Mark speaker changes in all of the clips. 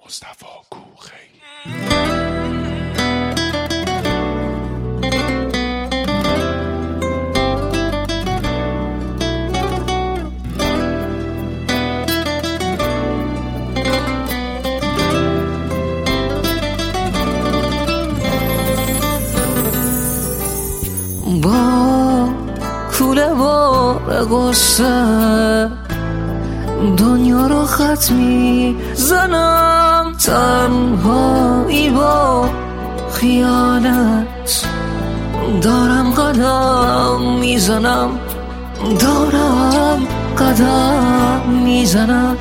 Speaker 1: مصطفی کوخی.
Speaker 2: با کوله بار غصه دنیا رو خط میزنم، تنهایی با خیانت دارم قدم میزنم، دارم قدم میزنم.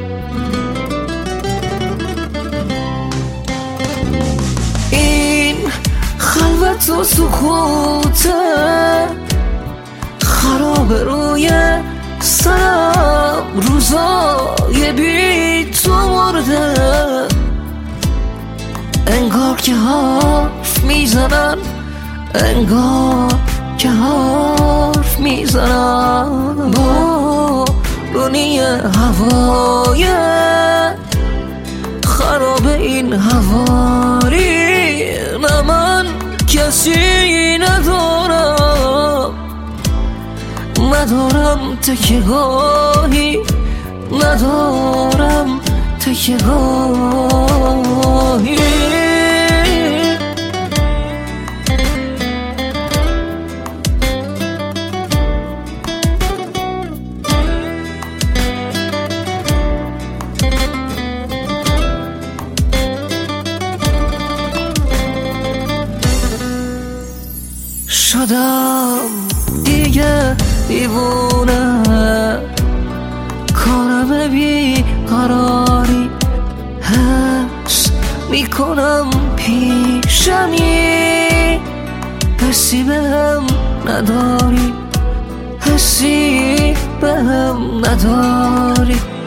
Speaker 2: این خلوت و سکوته خراب روی سرم، روزای بی تو مرده، انگار که حرف میزنن، انگار که حرف میزنن. بارونی هوای خراب این هواری، نه من کسی ندارم، ندارم تکیه‌گاهی، ندارم تکیه‌گاهی. شدم دیگه دیوونه، کارم بی قراری، حس میکنم پیشمی، حسی بهم نداری، حسی بهم نداری.